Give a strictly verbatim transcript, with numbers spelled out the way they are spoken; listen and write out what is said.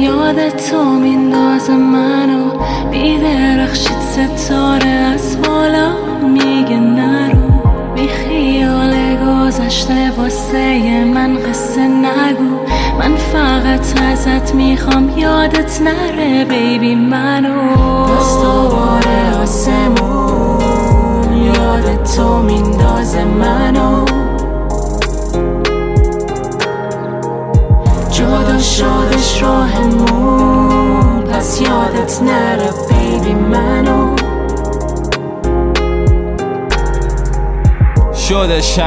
یادت تو میندازه منو بیدرخشید ستاره از بالا میگه نرو بی خیال گذشته واسه من قصه نگو من فقط ازت میخوام یادت نره بیبی منو بس دوباره آسمون یادت تو میندازه منو جدا شدش راهمون پس یادت نره بیبی منو شده شب